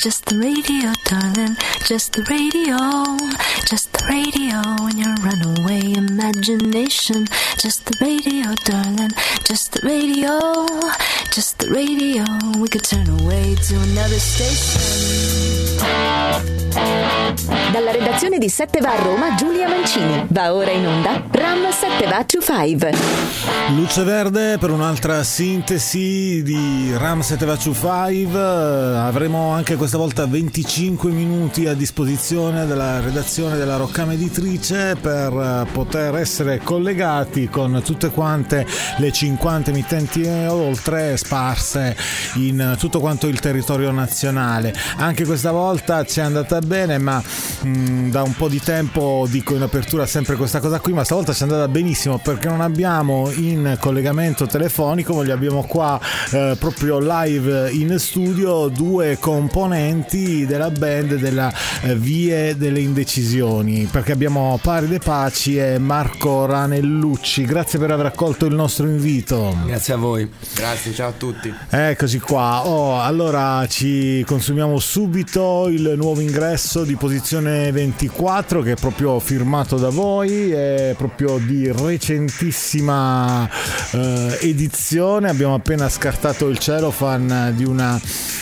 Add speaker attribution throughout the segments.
Speaker 1: just the radio, darling, just the radio, just the radio in your runaway imagination, just the radio, darling, just the radio, just the radio, we could turn away to another station.
Speaker 2: Dalla redazione di 7 va a Roma, Giulia Mancini. Va ora in onda Ram 7 va to 5.
Speaker 3: Luce verde per un'altra sintesi di Ram 7 va to 5. Avremo anche questa volta 25 minuti a disposizione della redazione della Roccama Editrice per poter essere collegati con tutte quante le 50 emittenti e oltre sparse in tutto quanto il territorio nazionale. Anche questa volta ci è andata bene, ma da un po' di tempo dico in apertura sempre questa cosa qui, ma stavolta ci è andata benissimo perché non abbiamo in collegamento telefonico, ma li abbiamo qua proprio live in studio, due componenti della band della Vie delle Indecisioni, perché abbiamo Pari De Paci e Marco Ranellucci. Grazie per aver accolto il nostro invito.
Speaker 4: Grazie a voi. Grazie, ciao a tutti.
Speaker 3: Eccoci qua. Allora ci consumiamo subito il nuovo ingresso di Posizione 24, che è proprio firmato da voi, è proprio di recentissima edizione. Abbiamo appena scartato il cellophane di una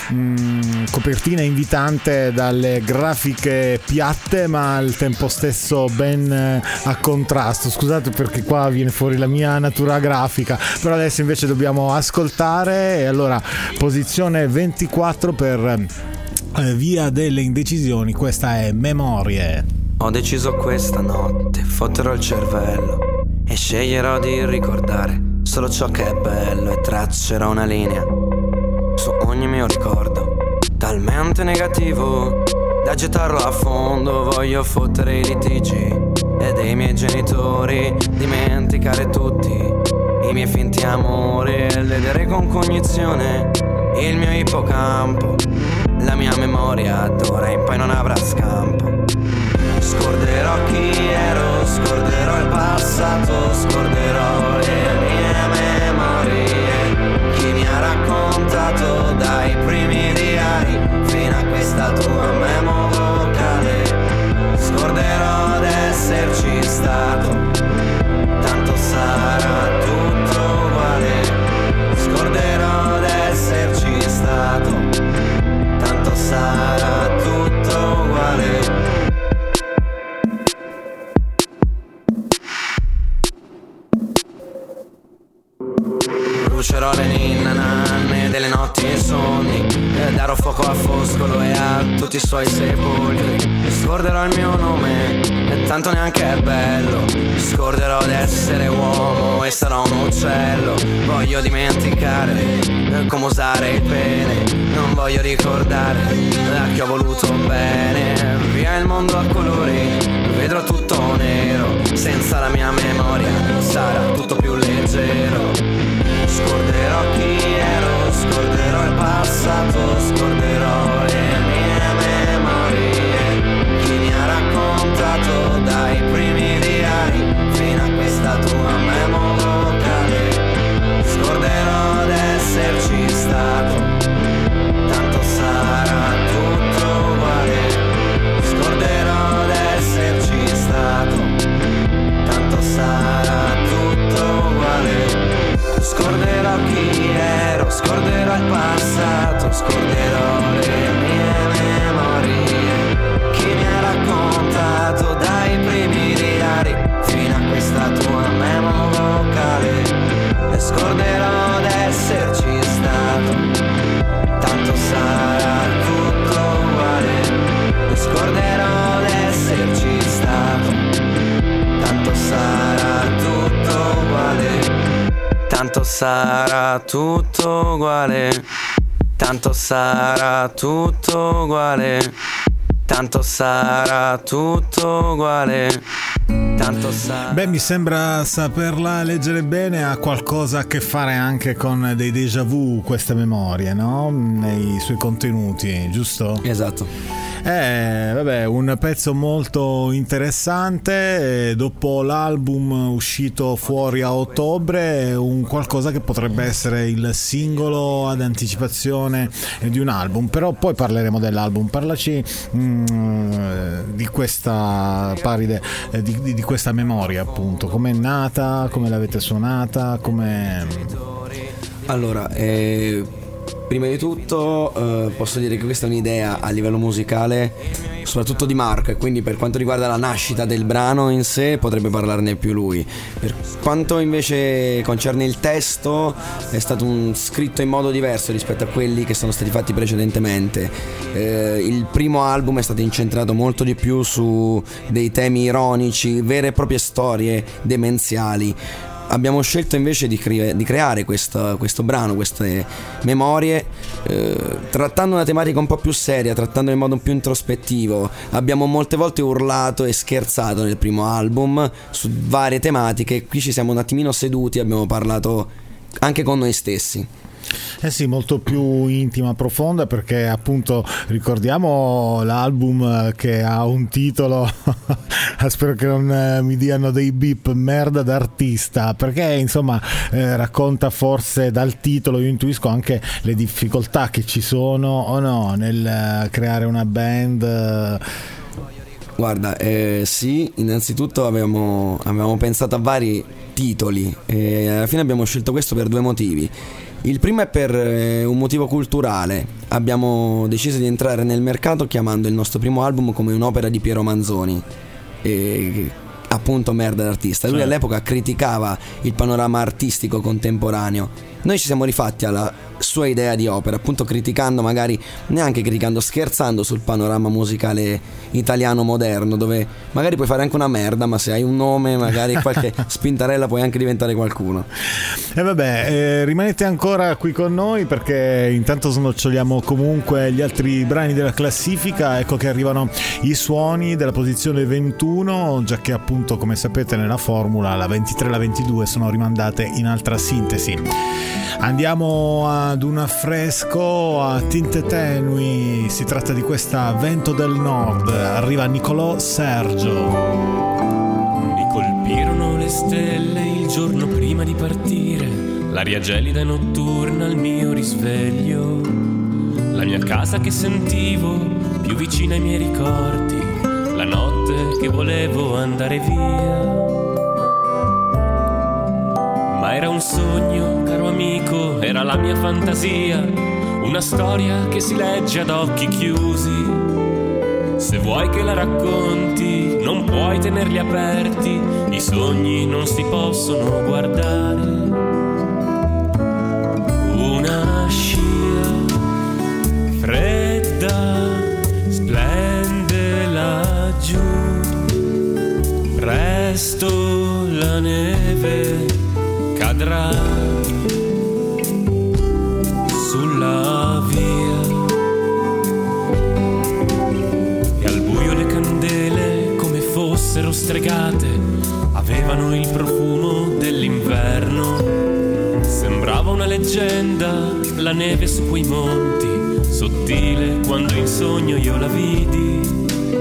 Speaker 3: copertina invitante dalle grafiche piatte ma al tempo stesso ben a contrasto. Scusate perché qua viene fuori la mia natura grafica, però adesso invece dobbiamo ascoltare. E allora Posizione 24 per Via delle Indecisioni, questa è Memorie.
Speaker 5: Ho deciso questa notte, fotterò il cervello e sceglierò di ricordare solo ciò che è bello e traccerò una linea su ogni mio ricordo, talmente negativo da gettarlo a fondo. Voglio fottere i litigi e dei miei genitori, dimenticare tutti i miei finti amori e ledere con cognizione il mio ippocampo. La mia memoria d'ora in poi non avrà scampo. Scorderò chi ero, scorderò il passato, scorderò le mie memorie. Chi mi ha raccontato dai primi diari fino a questa tua memo vocale. Scorderò d'esserci stato, tanto sarà tutto uguale. Scorderò d'esserci stato, tanto sarà tutto uguale. Brucerò le ninne delle notti insonni, darò fuoco a Foscolo e a tutti i suoi sepolcri. Scorderò il mio nome, e tanto neanche è bello. Scorderò d'essere uomo e sarò un uccello. Voglio dimenticare come usare il pene, non voglio ricordare a chi ho voluto bene. Via il mondo a colori, vedrò tutto nero. Senza la mia memoria sarà tutto più leggero. Scorderò chi ero, scorderò il passato, scorderò le mie memorie. Chi mi ha raccontato dai primi diari fino a questa tua memo vocale. Scorderò d'esserci stato, tanto sarà tutto uguale. Scorderò d'esserci stato, tanto sarà tutto uguale. Scorderò chi ero, scorderò il passato, scorderò le mie memorie. Chi mi ha raccontato dai primi diari fino a questa tua memo vocale. E scorderò d'esserci stato, tanto sarà tutto uguale. E scorderò d'esserci stato, tanto sarà tutto uguale. Tanto sarà tutto uguale, tanto sarà tutto uguale, tanto sarà tutto uguale, tanto sarà...
Speaker 3: Beh, mi sembra saperla leggere bene, ha qualcosa a che fare anche con dei déjà vu questa memoria, no? Nei suoi contenuti, giusto?
Speaker 4: Esatto.
Speaker 3: Vabbè, un pezzo molto interessante. Dopo l'album uscito fuori a ottobre, un qualcosa che potrebbe essere il singolo ad anticipazione di un album. Però poi parleremo dell'album. Parlaci di questa Paride, di questa memoria, appunto. Com'è nata, come l'avete suonata, come...
Speaker 5: Allora, prima di tutto posso dire che questa è un'idea a livello musicale soprattutto di Mark, quindi per quanto riguarda la nascita del brano in sé potrebbe parlarne più lui. Per quanto invece concerne il testo, è stato scritto in modo diverso rispetto a quelli che sono stati fatti precedentemente. Il primo album è stato incentrato molto di più su dei temi ironici, vere e proprie storie demenziali. Abbiamo scelto invece di creare questo brano, queste memorie, trattando una tematica un po' più seria, trattando in modo più introspettivo. Abbiamo molte volte urlato e scherzato nel primo album su varie tematiche. Qui ci siamo un attimino seduti e abbiamo parlato anche con noi stessi.
Speaker 3: Sì, molto più intima, profonda, perché appunto ricordiamo l'album che ha un titolo spero che non mi diano dei beep, Merda d'artista, perché insomma racconta forse dal titolo, io intuisco anche le difficoltà che ci sono o no nel creare una band.
Speaker 5: Guarda, sì, innanzitutto avevamo pensato a vari titoli e alla fine abbiamo scelto questo per due motivi. Il primo è per un motivo culturale. Abbiamo deciso di entrare nel mercato chiamando il nostro primo album come un'opera di Piero Manzoni, appunto Merda d'artista. Lui all'epoca criticava il panorama artistico contemporaneo. Noi ci siamo rifatti alla sua idea di opera, appunto criticando, magari neanche criticando, scherzando sul panorama musicale italiano moderno, dove magari puoi fare anche una merda, ma se hai un nome, magari qualche spintarella, puoi anche diventare qualcuno.
Speaker 3: E vabbè, rimanete ancora qui con noi, perché intanto snoccioliamo comunque gli altri brani della classifica. Ecco che arrivano i suoni della posizione 21, già che appunto, come sapete, nella formula la 23 e la 22 sono rimandate in altra sintesi. Andiamo ad un affresco a tinte tenui, si tratta di questa Vento del Nord, arriva Nicolò Sergio.
Speaker 6: Mi colpirono le stelle il giorno prima di partire, l'aria gelida e notturna al mio risveglio, la mia casa che sentivo più vicina ai miei ricordi, la notte che volevo andare via. Ma era un sogno, caro amico, era la mia fantasia, una storia che si legge ad occhi chiusi. Se vuoi che la racconti, non puoi tenerli aperti, i sogni non si possono guardare. Una scia fredda splende laggiù, presto la neve cadrà sulla via e al buio le candele, come fossero stregate, avevano il profumo dell'inverno. Sembrava una leggenda la neve su quei monti, sottile quando in sogno io la vidi.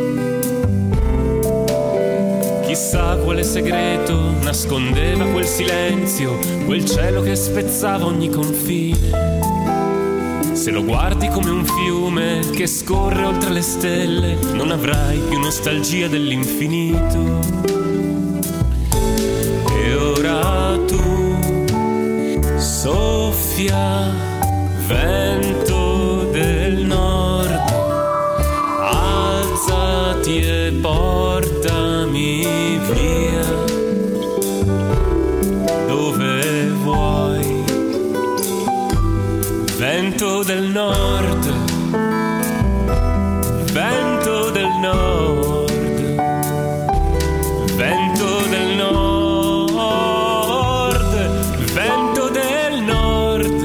Speaker 6: Chissà quale segreto nascondeva quel silenzio, quel cielo che spezzava ogni confine. Se lo guardi come un fiume che scorre oltre le stelle, non avrai più nostalgia dell'infinito. E ora tu soffia, vento del nord, alzati e portami via dove vuoi. Vento del nord, vento del nord, vento del nord, vento del nord.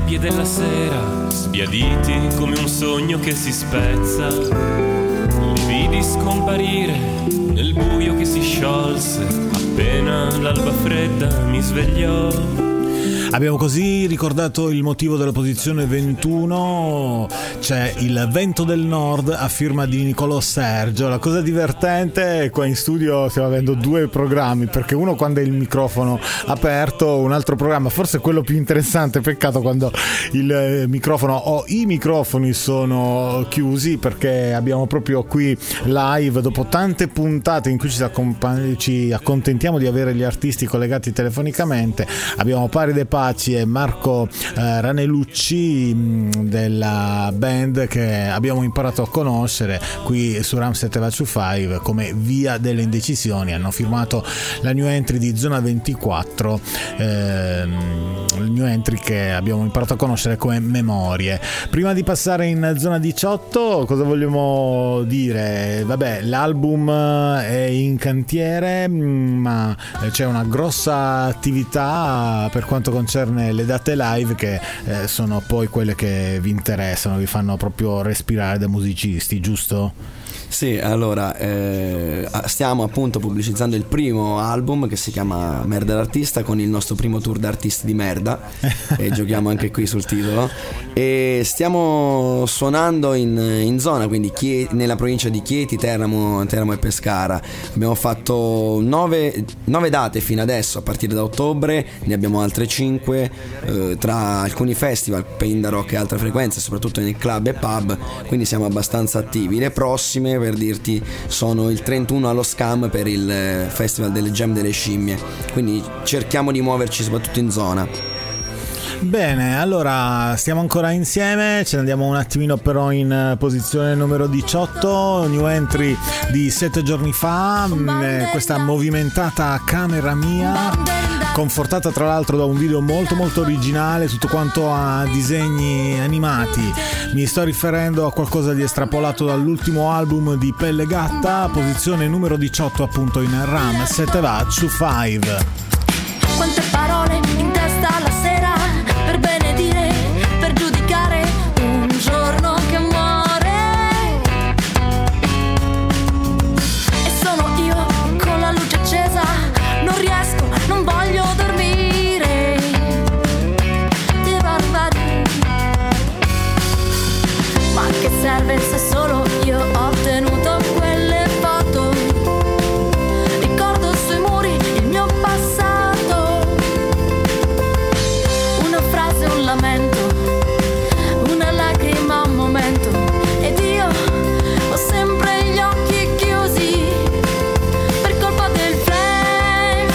Speaker 6: nebbie della sera, sbiaditi come un sogno che si spezza, li vidi scomparire nel buio che si sciolse appena l'alba fredda mi svegliò.
Speaker 3: Abbiamo così ricordato il motivo della posizione 21, c'è Il vento del nord a firma di Nicolò Sergio. La cosa divertente è qua in studio stiamo avendo due programmi, perché uno quando è il microfono aperto, un altro programma, forse quello più interessante, peccato quando il microfono o i microfoni sono chiusi, perché abbiamo proprio qui live, dopo tante puntate in cui ci accontentiamo di avere gli artisti collegati telefonicamente, abbiamo Pari De Paci e Marco Ranelucci della band che abbiamo imparato a conoscere qui su Ram 725 come Via delle Indecisioni. Hanno firmato la new entry di Zona 24, new entry che abbiamo imparato a conoscere come Memorie. Prima di passare in Zona 18, cosa vogliamo dire? Vabbè, l'album è in cantiere, ma c'è una grossa attività per quanto concerne le date live, che sono poi quelle che vi interessano, vi fanno proprio respirare da musicisti, giusto?
Speaker 5: Sì, allora stiamo appunto pubblicizzando il primo album che si chiama Merda l'artista, con il nostro primo tour d'artisti di merda e giochiamo anche qui sul titolo, e stiamo suonando in zona, quindi nella provincia di Chieti, Teramo e Pescara. Abbiamo fatto 9 date fino adesso, a partire da ottobre ne abbiamo altre 5 tra alcuni festival, Painda Rock e altre frequenze, soprattutto nei club e pub, quindi siamo abbastanza attivi. Le prossime, per dirti, sono il 31 allo Scam per il Festival delle Gem delle Scimmie, quindi cerchiamo di muoverci soprattutto in zona.
Speaker 3: Bene, allora stiamo ancora insieme, ce ne andiamo un attimino però in posizione numero 18, new entry di 7 giorni fa, questa movimentata Camera Mia, confortata tra l'altro da un video molto molto originale, tutto quanto a disegni animati. Mi sto riferendo a qualcosa di estrapolato dall'ultimo album di Pelle Gatta, posizione numero 18 appunto in Ram 725.
Speaker 1: Quante parole in testa alla sera per benedire, per giudicare un giorno che muore. E sono io con la luce accesa, non riesco, non voglio dormire. Ma che serve se solo io ho ottenuto quelle foto? Ricordo sui muri il mio passato, una frase, un lamento, una lacrima, un momento, ed io ho sempre gli occhi chiusi per colpa del flash.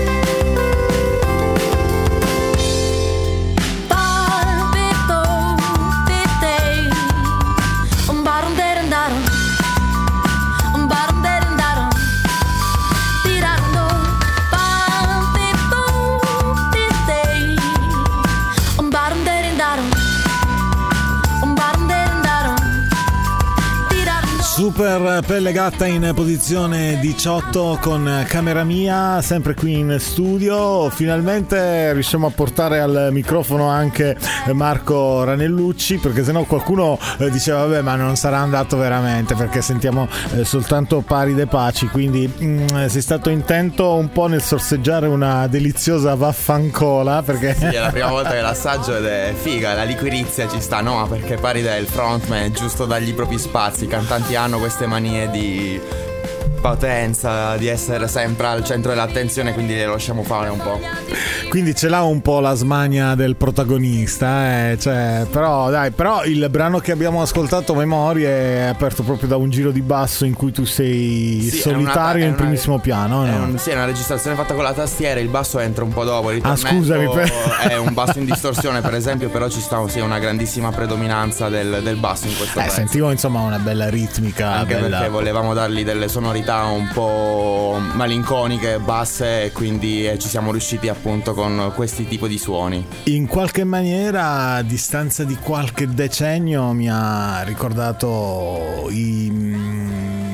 Speaker 1: Palpito di te, un baron derendaro, un baron derendaro, tirando palpito di te, un baron derendaro, un baron derendaro, tirando.
Speaker 3: Super Pelle Gatta in posizione 18 con Camera Mia, sempre qui in studio. Finalmente riusciamo a portare al microfono anche Marco Ranellucci, perché sennò qualcuno diceva vabbè, ma non sarà andato veramente, perché sentiamo soltanto Pari De Paci, quindi sei stato intento un po' nel sorseggiare una deliziosa vaffancola, perché
Speaker 4: Sì, è la prima volta che l'assaggio ed è figa, la liquirizia ci sta, no? Perché Paride è il frontman, è giusto dargli i propri spazi. I cantanti hanno queste manie di potenza, di essere sempre al centro dell'attenzione, quindi le lasciamo fare un po'.
Speaker 3: quindi ce l'ha un po' la smania del protagonista, cioè, però il brano che abbiamo ascoltato, Memorie, è aperto proprio da un giro di basso in cui tu sei solitario in primissimo piano, no?
Speaker 4: Sì, è una registrazione fatta con la tastiera, il basso entra un po' dopo, il ritornello
Speaker 3: scusami,
Speaker 4: è un basso in distorsione per esempio, però ci sta una grandissima predominanza del basso in questo pezzo.
Speaker 3: Sentivo insomma una bella ritmica,
Speaker 4: anche
Speaker 3: bella...
Speaker 4: perché volevamo dargli delle sonorità un po' malinconiche, basse, e quindi ci siamo riusciti appunto con questi tipi di suoni.
Speaker 3: In qualche maniera, a distanza di qualche decennio, mi ha ricordato i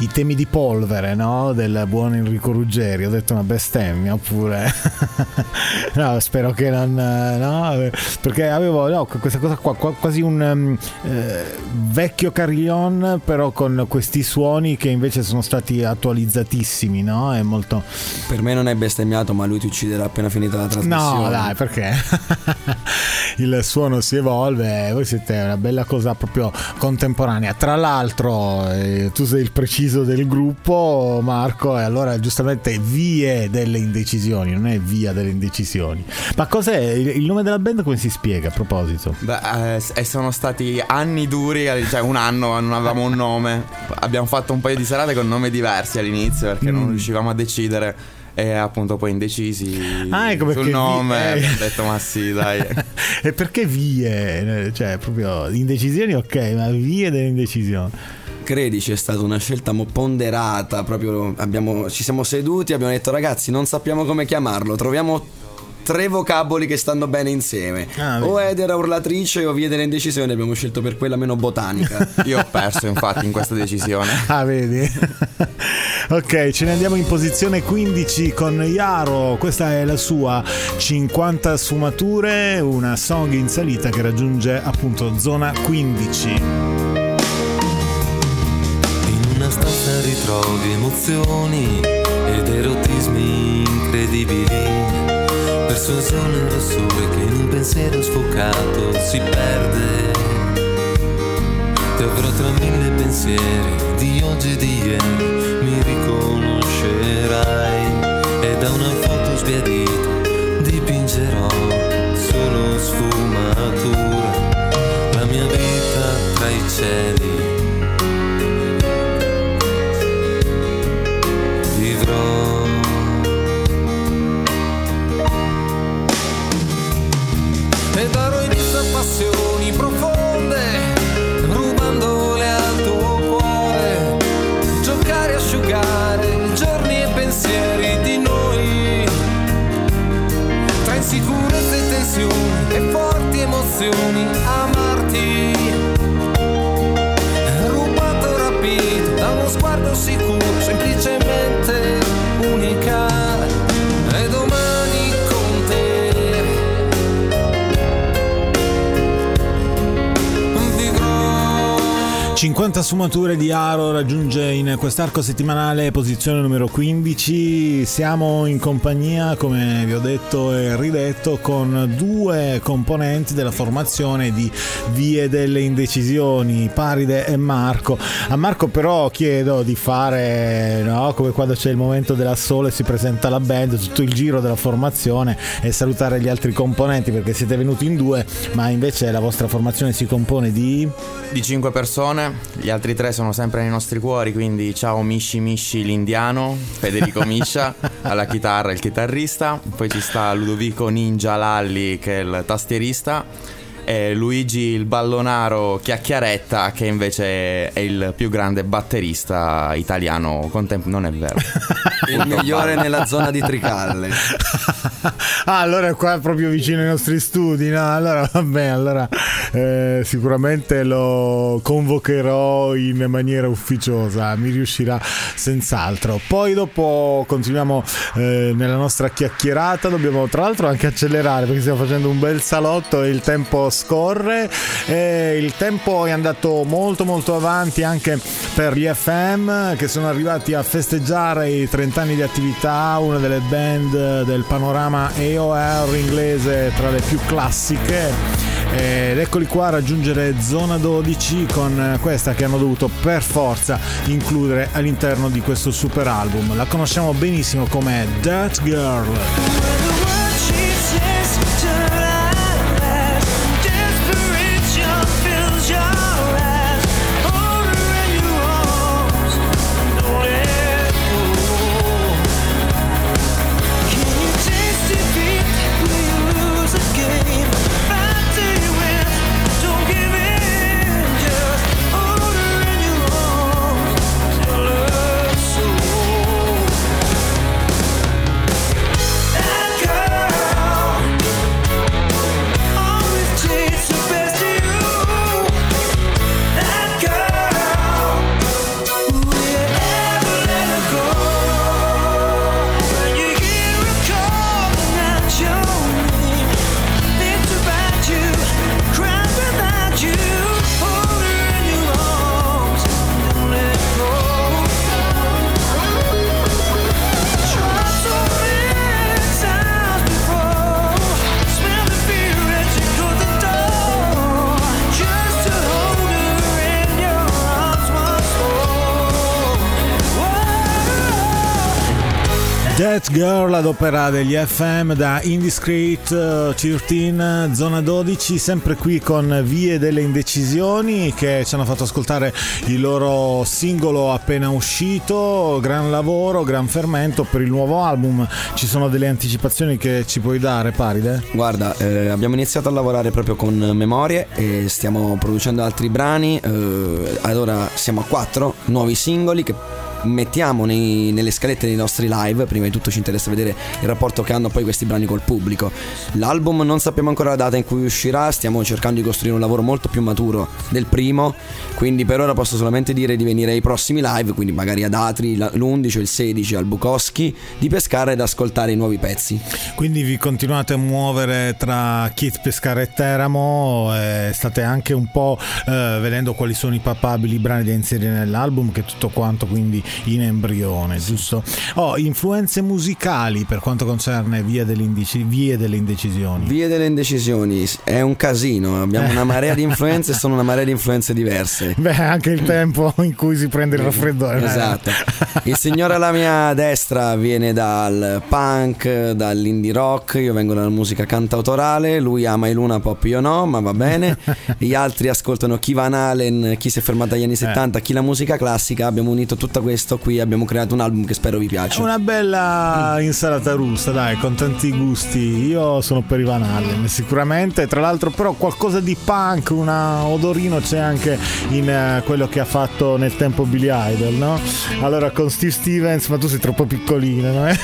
Speaker 3: i temi di polvere, no? Del buon Enrico Ruggeri. Ho detto una bestemmia oppure no, spero che non, no, perché avevo questa cosa qua, quasi un vecchio Carillon, però con questi suoni che invece sono stati attualizzatissimi, no? È molto...
Speaker 7: Per me non è bestemmiato, ma lui ti ucciderà appena finita la trasmissione.
Speaker 3: No, dai, perché il suono si evolve, voi siete una bella cosa proprio contemporanea. Tra l'altro tu sei il preciso del gruppo, Marco, e allora giustamente Vie delle Indecisioni, non è Via delle Indecisioni. Ma cos'è il nome della band, come si spiega a proposito?
Speaker 4: Beh, sono stati anni duri, cioè un anno non avevamo un nome. Abbiamo fatto un paio di serate con nomi diversi all'inizio perché non riuscivamo a decidere. E appunto poi indecisi sul nome abbiamo detto ma sì, dai.
Speaker 3: E perché Vie? Cioè proprio indecisioni, ok, ma Vie delle Indecisioni.
Speaker 7: Credici, è stata una scelta ponderata, proprio ci siamo seduti, abbiamo detto ragazzi non sappiamo come chiamarlo, troviamo 3 vocaboli che stanno bene insieme, o Edera urlatrice o Vie delle Indecisioni. Abbiamo scelto per quella meno botanica.
Speaker 4: Io ho perso infatti in questa decisione.
Speaker 3: Vedi? Ok, ce ne andiamo in posizione 15 con Yaro. Questa è la sua 50 sfumature, una song in salita che raggiunge appunto zona 15.
Speaker 8: In una stanza ritrovi emozioni ed erotismi incredibili, persuasione e rossore che in un pensiero sfocato si perde. Ti avrò tra 1000 pensieri di oggi e di ieri, mi riconoscerai, e da una foto sbiadita dipingerò solo sfumature, la mia vita tra i cieli. Vivrò
Speaker 5: e darò inizio a passioni profonde, rubandole al tuo cuore, giocare a asciugare giorni e pensieri di noi, tra insicurezze e tensioni e forti emozioni, amarti, rubato rapito da uno sguardo sicuro, semplicemente unica, e domani con te
Speaker 3: 50 sfumature di Aro raggiunge in quest'arco settimanale posizione numero 15. Siamo in compagnia, come vi ho detto e ridetto, con 2 componenti della formazione di Vie delle Indecisioni, Paride e Marco. A Marco però chiedo di fare, no, come quando c'è il momento della sola e si presenta la band, tutto il giro della formazione e salutare gli altri componenti, perché siete venuti in 2, ma invece la vostra formazione si compone di
Speaker 4: 5 persone. Gli altri 3 sono sempre nei nostri cuori, quindi ciao Misci l'indiano, Federico Miscia alla chitarra, il chitarrista, poi ci sta Ludovico Ninja Lalli che è il tastierista, e Luigi il ballonaro Chiacchiaretta che invece è il più grande batterista italiano non è vero.
Speaker 7: Il migliore nella zona di Tricalle.
Speaker 3: Allora è qua proprio vicino ai nostri studi, no? Allora vabbè, allora sicuramente lo convocherò in maniera ufficiosa, mi riuscirà senz'altro. Poi dopo continuiamo nella nostra chiacchierata, dobbiamo tra l'altro anche accelerare perché stiamo facendo un bel salotto e il tempo scorre, e il tempo è andato molto molto avanti anche per gli FM che sono arrivati a festeggiare i 30 anni di attività, una delle band del panorama AOR inglese tra le più classiche, ed eccoli qua a raggiungere zona 12 con questa che hanno dovuto per forza includere all'interno di questo super album. La conosciamo benissimo come That Girl.
Speaker 9: That
Speaker 3: Cat Girl ad opera degli FM da Indiscreet 13, zona 12, sempre qui con Vie delle Indecisioni, che ci hanno fatto ascoltare il loro singolo appena uscito. Gran lavoro, gran fermento per il nuovo album. Ci sono delle anticipazioni che ci puoi dare, Paride?
Speaker 7: Guarda, abbiamo iniziato a lavorare proprio con Memorie e stiamo producendo altri brani. Ad ora siamo a 4 nuovi singoli che mettiamo nelle scalette dei nostri live. Prima di tutto ci interessa vedere il rapporto che hanno poi questi brani col pubblico. L'album non sappiamo ancora la data in cui uscirà, stiamo cercando di costruire un lavoro molto più maturo del primo, quindi per ora posso solamente dire di venire ai prossimi live, quindi magari ad Atri l'11 o il 16 al Bukowski, di Pescara ed ascoltare i nuovi pezzi.
Speaker 3: Quindi vi continuate a muovere tra Kit Pescara e Teramo, state anche un po' vedendo quali sono i papabili brani da inserire nell'album, che è tutto quanto quindi in embrione, giusto? Influenze musicali per quanto concerne Vie delle Indecisioni. Vie delle Indecisioni
Speaker 7: è un casino, abbiamo una marea di influenze, sono una marea di influenze diverse.
Speaker 3: Beh, anche il tempo in cui si prende il raffreddore.
Speaker 7: Esatto. Il signore alla mia destra viene dal punk, dall'indie rock, io vengo dalla musica cantautorale, lui ama i Luna Pop, io no, ma va bene. Gli altri ascoltano chi Van Halen, chi si è fermato agli anni 70, chi la musica classica. Abbiamo unito tutta questo qui, abbiamo creato un album che spero vi piaccia.
Speaker 3: Una bella insalata russa, dai, con tanti gusti. Io sono per i Van Halen sicuramente, tra l'altro, però qualcosa di punk, un odorino c'è anche in quello che ha fatto nel tempo Billy Idol, no? Allora con Steve Stevens, ma tu sei troppo piccolino, no?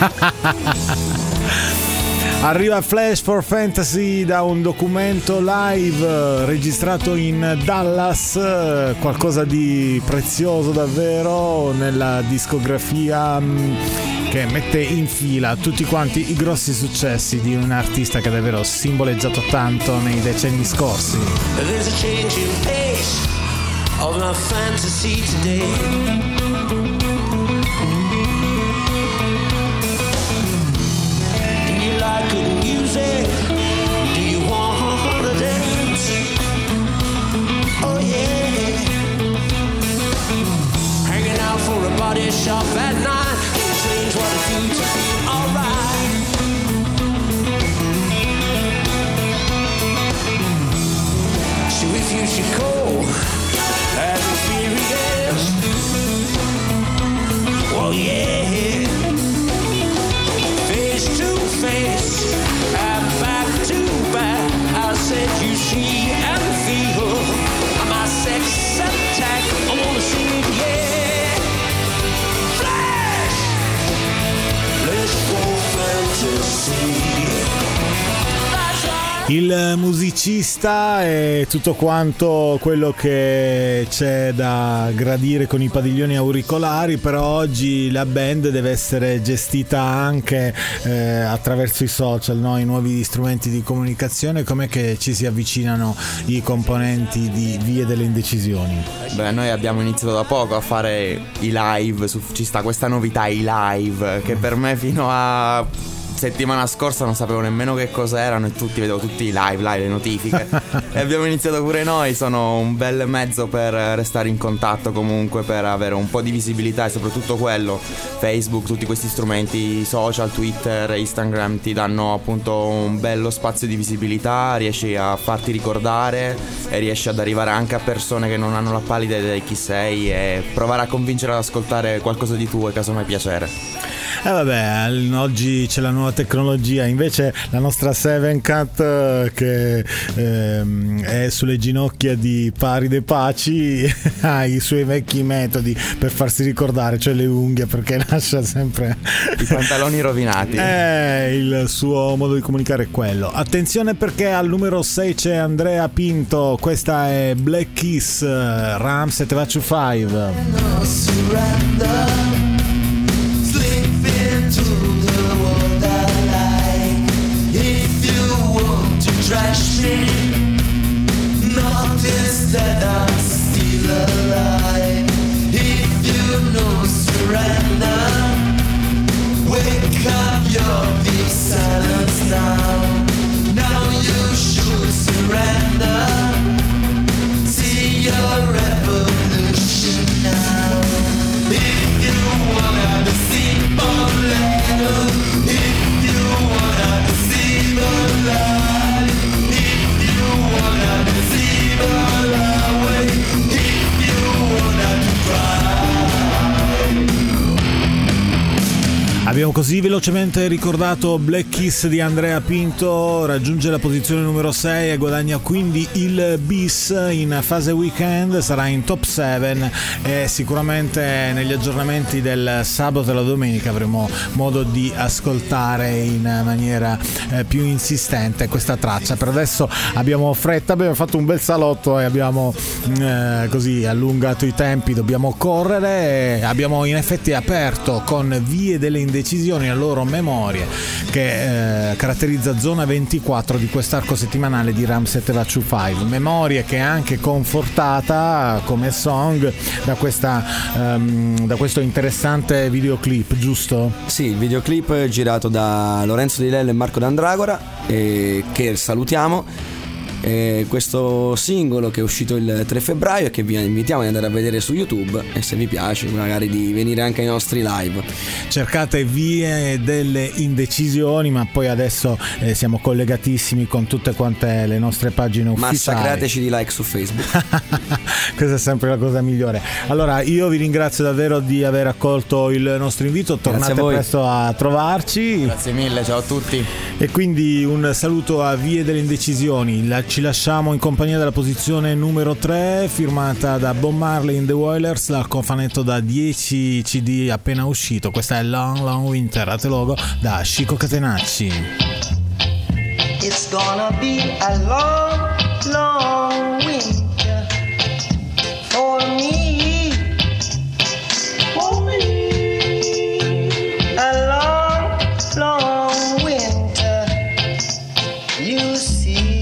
Speaker 3: Arriva Flash for Fantasy da un documento live registrato in Dallas, qualcosa di prezioso davvero nella discografia che mette in fila tutti quanti i grossi successi di un artista che ha davvero simboleggiato tanto nei decenni scorsi.
Speaker 9: There's a change in pace of my fantasy today. Good music, do you want to dance? Oh yeah. Hanging out for a body shop at night, can't change what I do to feel alright. So if you should go and experience, well yeah, face to face and back to back, I said you see and feel my sex attack. I wanna see it, yeah. Flash, let's go fantasy.
Speaker 3: Il musicista e tutto quanto quello che c'è da gradire con i padiglioni auricolari, però oggi la band deve essere gestita anche attraverso i social, no? I nuovi strumenti di comunicazione. Com'è che ci si avvicinano i componenti di Vie delle Indecisioni?
Speaker 4: Beh, noi abbiamo iniziato da poco a fare i live, ci sta questa novità, i live, che per me fino a settimana scorsa non sapevo nemmeno che cos'erano e vedevo tutti i live, le notifiche e abbiamo iniziato pure noi. Sono un bel mezzo per restare in contatto, comunque per avere un po' di visibilità, e soprattutto quello, Facebook, tutti questi strumenti social, Twitter, Instagram ti danno appunto un bello spazio di visibilità, riesci a farti ricordare e riesci ad arrivare anche a persone che non hanno la pallida idea di chi sei e provare a convincere ad ascoltare qualcosa di tuo e casomai piacere.
Speaker 3: Vabbè, oggi c'è la nuova tecnologia, invece la nostra Seven Cat che è sulle ginocchia di Paride Paci ha i suoi vecchi metodi per farsi ricordare, cioè le unghie, perché lascia sempre
Speaker 4: i pantaloni rovinati.
Speaker 3: Il suo modo di comunicare è quello. Attenzione, perché al numero 6 c'è Andrea Pinto, questa è Black Kiss, Ram 725.
Speaker 9: Trash me, notice that I'm still alive. If you know surrender, wake up your big silence now. Now you should surrender. See your revolution now. If you
Speaker 3: Abbiamo così velocemente ricordato Black Kiss di Andrea Pinto, raggiunge la posizione numero 6 e guadagna quindi il bis in fase weekend, sarà in top 7 e sicuramente negli aggiornamenti del sabato e la domenica avremo modo di ascoltare in maniera più insistente questa traccia. Per adesso abbiamo fretta, abbiamo fatto un bel salotto e abbiamo così allungato i tempi, dobbiamo correre e abbiamo in effetti aperto con Vie delle Indecisioni, a loro memorie, che caratterizza zona 24 di quest'arco settimanale di Ram 725. Memorie che è anche confortata come song da questo interessante videoclip, giusto?
Speaker 7: Sì, il videoclip girato da Lorenzo Di Lello e Marco D'Andragora, che salutiamo. Questo singolo che è uscito il 3 febbraio e che vi invitiamo ad andare a vedere su YouTube, e se vi piace magari di venire anche ai nostri live.
Speaker 3: Cercate Vie delle Indecisioni, ma poi adesso siamo collegatissimi con tutte quante le nostre pagine ufficiali.
Speaker 7: Massacrateci di like su Facebook.
Speaker 3: Questa è sempre la cosa migliore. Allora io vi ringrazio davvero di aver accolto il nostro invito, tornate presto a trovarci.
Speaker 4: Grazie mille, ciao a tutti.
Speaker 3: E quindi un saluto a Vie delle Indecisioni. Ci lasciamo in compagnia della posizione numero 3, firmata da Bob Marley in The Wailers, dal cofanetto da 10 CD appena uscito. Questa è Long Long Winter, a te logo, da Chico Catenacci.
Speaker 10: It's gonna be a long, long winter for me, for me. A long, long winter, you see.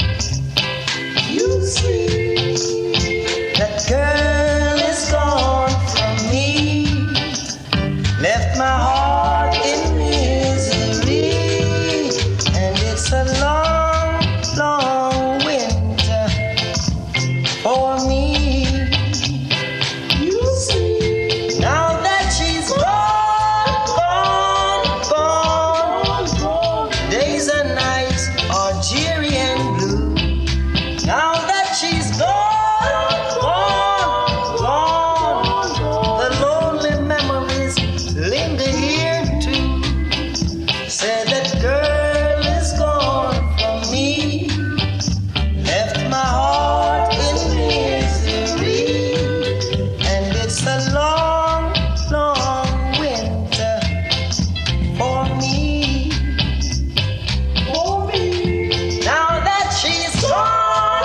Speaker 10: That girl is gone from me, left my heart in misery, and it's a long, long winter for me. You see, now that she's gone, gone, gone, gone, days and nights are dreary and blue. Now that she's gone, gone, gone, the lonely memories linger here too. Said that girl is gone from me, left my heart in misery, and it's a long, long winter for me, for me. Now that she's gone,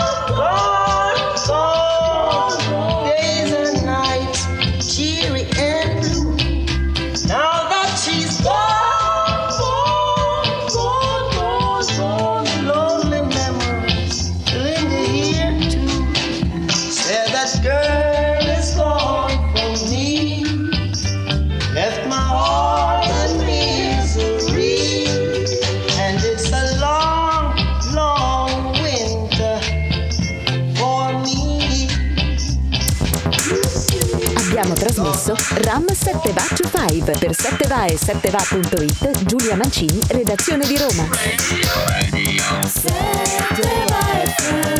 Speaker 10: days and nights, cheery and blue. Now that she's gone, gone, gone, gone, lonely memories linger here too. Said that girl is gone from me, left my heart in misery, and it's a long, long winter for me.
Speaker 2: Abbiamo trasmesso Ram 725 per 7va e 7va.it. Giulia Mancini, redazione di Roma.
Speaker 1: Radio 7va FM.